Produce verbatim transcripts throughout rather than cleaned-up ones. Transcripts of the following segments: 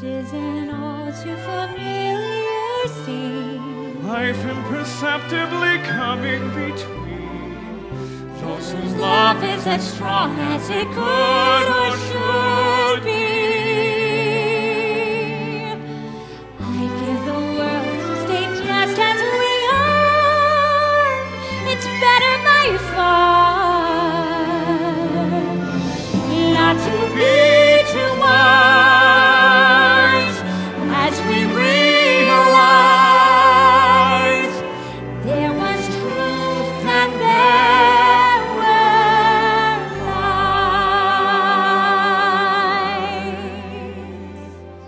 is an all too familiar scene. Life imperceptibly coming between those whose love is as strong as it could or should be. I'd give the world to stay just as we are. It's better by far not to be too wise as we realize there was truth and there were lies.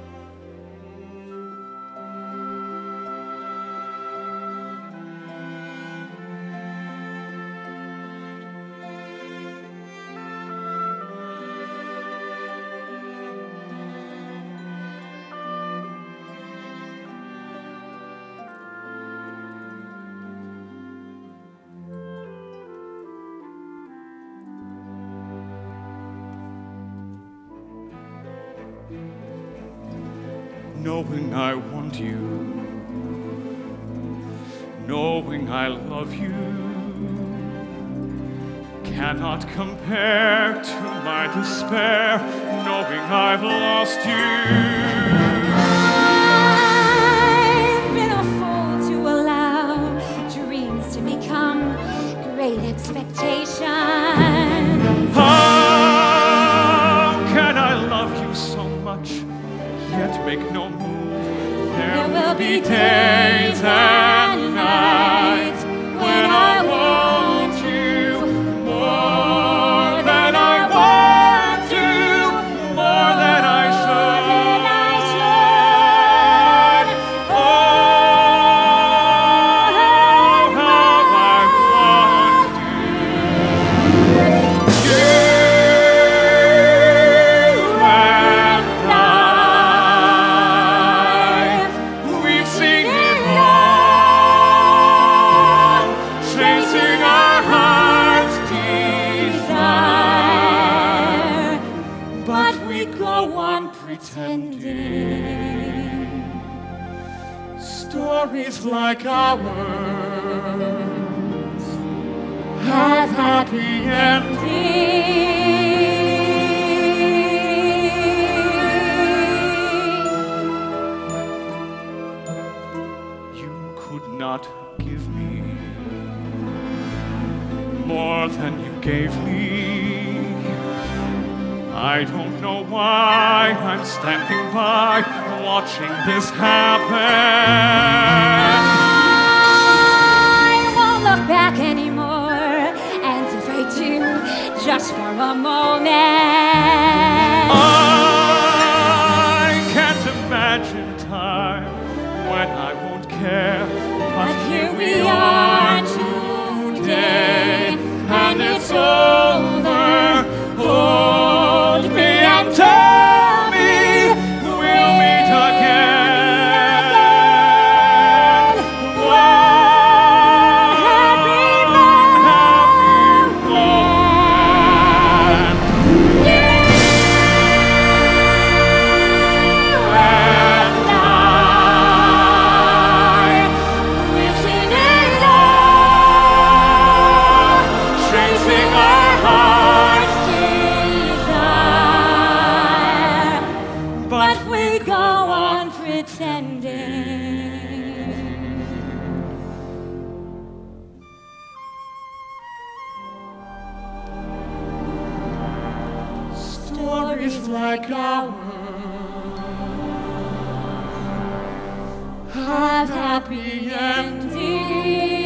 Knowing I want you, knowing I love you, cannot compare to my despair, knowing I've lost you. I've been a fool to allow dreams to become great expectations. How can I love you so much, yet make no move? There will be days and nights when I want you more than I want you, more than I should. Oh, how I want you. You and I. We've seen it all, chasing our heart's desire, but we go on pretending stories like ours have happy endings. You could not give me more than you gave me. I don't know why I'm standing by, watching this happen. I won't look back anymore and afraid to just for a moment. I can't imagine time when I won't care, but here we are today, and it's over. Hold me and tell me we'll meet again. One happy moment. You and I, we've seen it all, chasing our heart's desire, but we go on pretending stories like ours have happy endings.